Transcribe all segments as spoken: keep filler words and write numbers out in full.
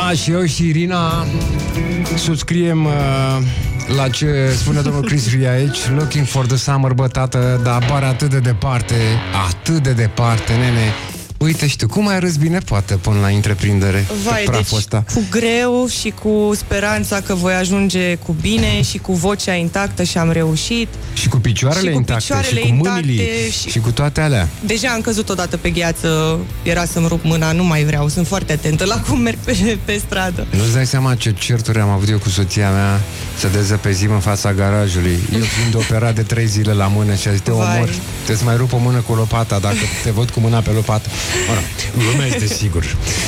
Da, și eu și Irina subscriem uh, la ce spune domnul Chris Ria aici. Looking for the summer, bă, tată, dar apare atât de departe, atât de departe, nene. Uite, știu, cum ai râs bine poate până la întreprindere. Vai, deci ăsta. Cu greu și cu speranța că voi ajunge cu bine și cu vocea intactă și am reușit. Și cu picioarele, și cu, intacte, picioarele și cu mâinile și... și cu toate alea. Deja am căzut odată pe gheață, era să-mi rup mâna, nu mai vreau, sunt foarte atentă la cum merg pe, pe stradă. Nu-ți dai seama ce certuri am avut eu cu soția mea să dezăpezim în fața garajului. Eu fiind operat de trei zile la mână și a zis, te omor, trebuie să mai rup o mână cu lopata dacă te văd cu mâna pe lopată. Mă rog, glumesc, desigur.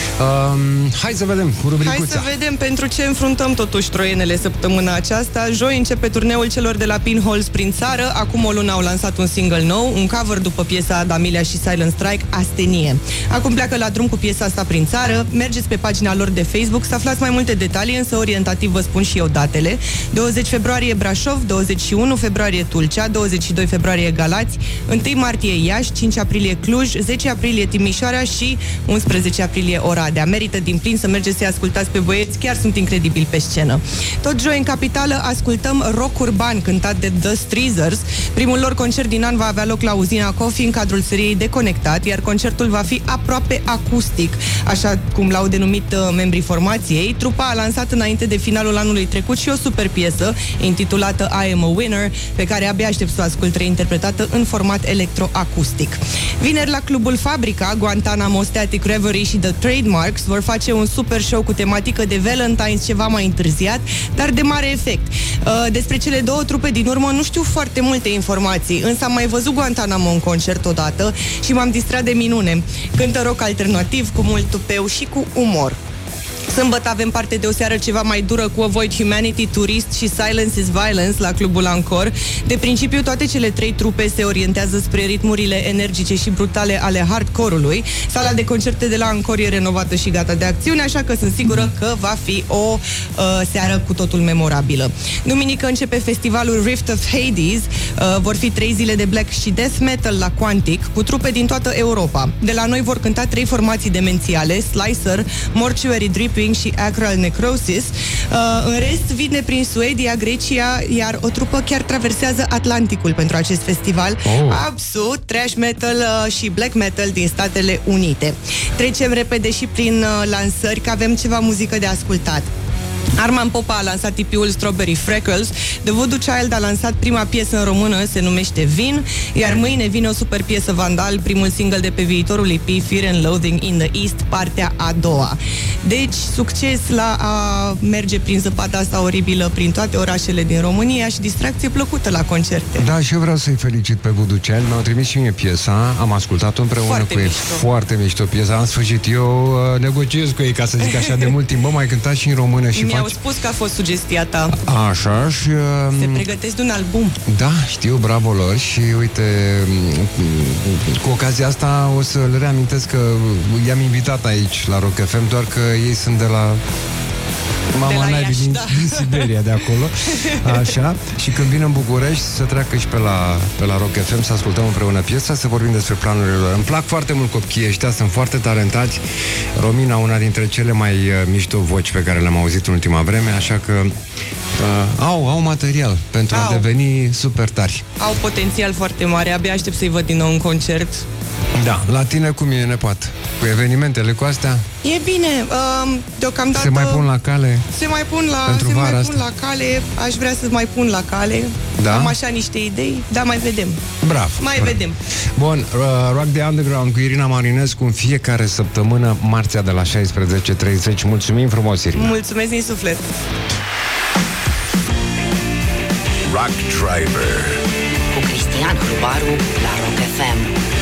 Um, hai să vedem cu rubricuța. Hai să vedem pentru ce înfruntăm totuși troienele săptămâna aceasta. Joi începe turneul celor de la Pinholes prin țară. Acum o lună au lansat un single nou, un cover după piesa Damilia și Silent Strike, Astenie. Acum pleacă la drum cu piesa asta prin țară. Mergeți pe pagina lor de Facebook să aflați mai multe detalii, însă orientativ vă spun și eu datele. douăzeci februarie Brașov, douăzeci și unu februarie Tulcea, douăzeci și doi februarie Galați, întâi martie Iași, cinci aprilie Cluj, zece aprilie Timișoara și unsprezece aprilie Oradea. Merită din plin să mergeți să ascultați pe băieți, chiar sunt incredibili pe scenă. Tot joi în capitală ascultăm rock urban cântat de The Streezers. Primul lor concert din an va avea loc la Uzina Coffee în cadrul seriei Deconectat, iar concertul va fi aproape acustic, așa cum l-au denumit uh, membrii formației. Trupa a lansat înainte de finalul anului trecut și o super piesă intitulată I Am a Winner, pe care abia aștept să o ascult reinterpretată în format electroacustic. Vineri la Clubul Fabrica, Guantanamo, Static Reverie și The Trademarks vor face un super show cu tematică de Valentine's ceva mai întârziat, dar de mare efect. Despre cele două trupe din urmă nu știu foarte multe informații, însă am mai văzut Guantanamo în concert odată și m-am distrat de minune. Cântă rock alternativ cu mult tupeu și cu umor. Sâmbătă avem parte de o seară ceva mai dură cu Avoid Humanity, Turist și Silence is Violence la Clubul Ancor. De principiu, toate cele trei trupe se orientează spre ritmurile energice și brutale ale hardcore-ului. Sala de concerte de la Ancor e renovată și gata de acțiune, așa că sunt sigură că va fi o uh, seară cu totul memorabilă. Duminică începe festivalul Rift of Hades. Uh, vor fi trei zile de black și death metal la Quantic, cu trupe din toată Europa. De la noi vor cânta trei formații demențiale, Slicer, Mortuary Dripping și Acral Necrosis. Uh, în rest, vine prin Suedia, Grecia, iar o trupă chiar traversează Atlanticul pentru acest festival. Oh. Absurd, trash metal uh, și black metal din Statele Unite. Trecem repede și prin uh, lansări, că avem ceva muzică de ascultat. Arman Popa a lansat E P-ul Strawberry Freckles. The Voodoo Child a lansat prima piesă în română, se numește Vin, iar mâine vine o super piesă Vandal, primul single de pe viitorul E P Fear and Loathing in the East, partea a doua. Deci, succes la a merge prin zăpada asta oribilă prin toate orașele din România și distracție plăcută la concerte. Da, și eu vreau să-i felicit pe Voodoo Child. Mi-au trimis și mie piesa, am ascultat-o împreună foarte cu ei. Mișto. Foarte mișto piesa. În sfârșit, eu uh, negociez cu ei, ca să zic așa, de mult timp. Bă, mai cântat și în română și Mi-au spus că a fost sugestia ta. Așa și... Uh, Se pregătesc de un album. Da, știu, bravo lor și uite, cu ocazia asta o să le reamintesc că i-am invitat aici la Rock F M, doar că ei sunt de la... Mama de la Iași, din, da. din Siberia, de acolo. Așa. Și când vin în București să treacă și pe la, pe la Rock F M să ascultăm împreună piesa, să vorbim despre planurile lor. Îmi plac foarte mult copiii ăștia, sunt foarte talentați. Romina, una dintre cele mai uh, mișto voci pe care le-am auzit în ultima vreme, așa că uh, au, au material pentru au. a deveni super tari. Au potențial foarte mare, abia aștept să-i văd din nou în concert. Da, la tine cum e, nepoată? Cu evenimentele cu astea? E bine, uh, deocamdată... Se mai pun la cale? Se mai pun la, pentru se mai vara pun la cale, aș vrea să mai pun la cale. Da? Am așa niște idei, dar mai vedem. Bravo. Mai bravo. vedem. Bun, uh, Rock the Underground cu Irina Marinescu în fiecare săptămână, marțea de la șaisprezece treizeci. Mulțumim frumos, Irina. Mulțumesc din suflet. Rock Driver cu Cristian Hrubaru la Rock F M.